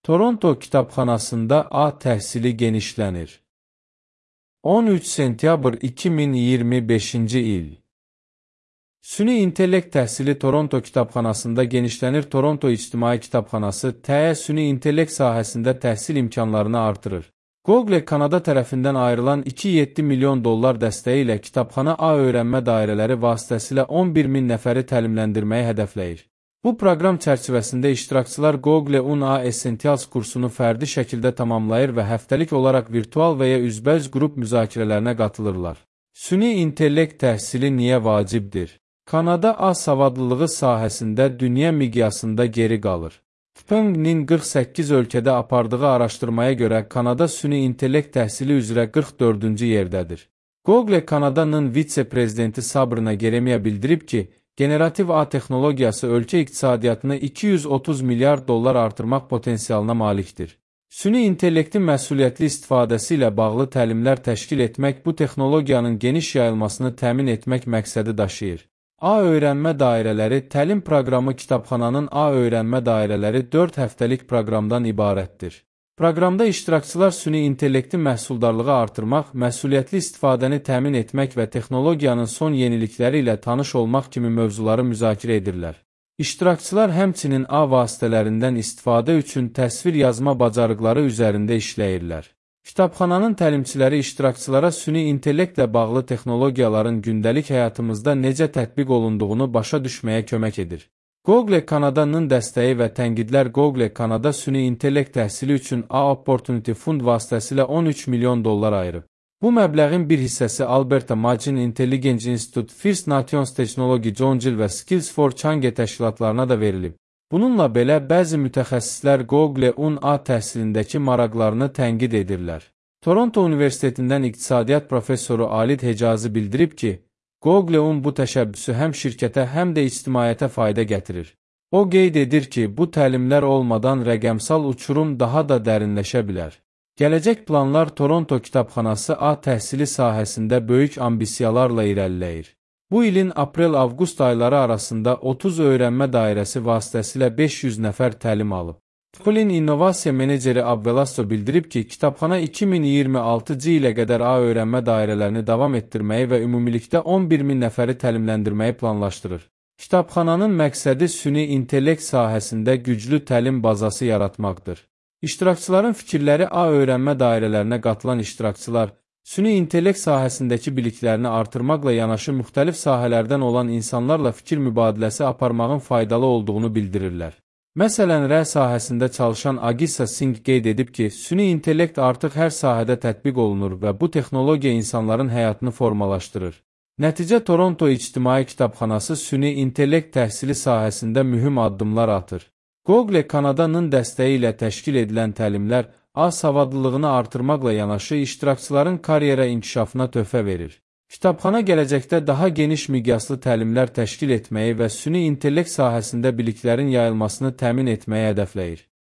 Toronto kitabxanasında A təhsili genişlənir. 13 sentyabr 2025-ci il. Süni intellekt təhsili Toronto kitabxanasında genişlənir. Toronto İctimai Kitabxanası TE süni intellekt sahəsində təhsil imkanlarını artırır. Google Kanada tərəfindən ayrılan $2,7 milyon dəstəyi ilə kitabxana A öyrənmə dairələri vasitəsilə 11 min nəfəri təlimləndirməyi hədəfləyir. Bu proqram çərçivəsində iştirakçılar Google A Essentials kursunu fərdi şəkildə tamamlayır və həftəlik olaraq virtual və ya üzbəüz qrup müzakirələrinə qatılırlar. Süni intellekt təhsili niyə vacibdir? Kanada A savadlılığı sahəsində dünya miqyasında geri qalır. FPNG-nin 48 ölkədə apardığı araşdırmaya görə Kanada süni intellekt təhsili üzrə 44-cü yerdədir. Google Kanada'nın vitse-prezidenti Sabrina Geremiya bildirib ki, generativ A texnologiyası ölkə iqtisadiyyatını $230 milyar artırmaq potensialına malikdir. Süni intellektin məsuliyyətli istifadəsi ilə bağlı təlimlər təşkil etmək bu texnologiyanın geniş yayılmasını təmin etmək məqsədi daşıyır. A öyrənmə dairələri təlim proqramı kitabxananın A öyrənmə dairələri 4 həftəlik proqramdan ibarətdir. Proqramda iştirakçılar süni intellektin məhsuldarlığı artırmaq, məsuliyyətli istifadəni təmin etmək və texnologiyanın son yenilikləri ilə tanış olmaq kimi mövzuları müzakirə edirlər. İştirakçılar həmçinin A vasitələrindən istifadə üçün təsvir yazma bacarıqları üzərində işləyirlər. Kitabxananın təlimçiləri iştirakçılara süni intellektlə bağlı texnologiyaların gündəlik həyatımızda necə tətbiq olunduğunu başa düşməyə kömək edir. Google Kanada'nın dəstəyi və tənqidlər Google Kanada süni intellekt təhsili üçün A Opportunity Fund vasitəsilə $13 milyon ayırıb. Bu məbləğin bir hissəsi Alberta Machine Intelligence Institute, First Nations Technology, John Gill və Skills for Change təşkilatlarına da verilib. Bununla belə, bəzi mütəxəssislər Google A təhsilindəki maraqlarını tənqid edirlər. Toronto Universitetindən iqtisadiyyat professoru Alid Hecazi bildirib ki, Google bu təşəbbüsü həm şirkətə, həm də ictimaiyyətə fayda gətirir. O qeyd edir ki, bu təlimlər olmadan rəqəmsal uçurum daha da dərinləşə bilər. Gələcək planlar Toronto kitabxanası A təhsili sahəsində böyük ambisiyalarla irəliləyir. Bu ilin aprel-avqust ayları arasında 30 öyrənmə dairəsi vasitəsilə 500 nəfər təlim alıb. Polin İnnovasiya meneceri Abvelasto bildirib ki, kitabxana 2026-cı ilə qədər A öyrənmə dairələrini davam etdirməyi və ümumilikdə 11 min nəfəri təlimləndirməyi planlaşdırır. Kitabxananın məqsədi süni intellekt sahəsində güclü təlim bazası yaratmaqdır. İştirakçıların fikirləri A öyrənmə dairələrinə qatılan iştirakçılar, süni intellekt sahəsindəki biliklərini artırmaqla yanaşı müxtəlif sahələrdən olan insanlarla fikir mübadiləsi aparmağın faydalı olduğunu bildirirlər. Məsələn, rəy sahəsində çalışan Agisa Singh qeyd edib ki, süni intellekt artıq hər sahədə tətbiq olunur və bu texnologiya insanların həyatını formalaşdırır. Nəticə Toronto İctimai Kitabxanası süni intellekt təhsili sahəsində mühüm addımlar atır. Google Kanada'nın dəstəyi ilə təşkil edilən təlimlər A savadlılığını artırmaqla yanaşı iştirakçıların karyera inkişafına töhfə verir. Kitabxana gələcəkdə daha geniş miqyaslı təlimlər təşkil etməyi və süni intellekt sahəsində biliklərin yayılmasını təmin etməyi hədəfləyir.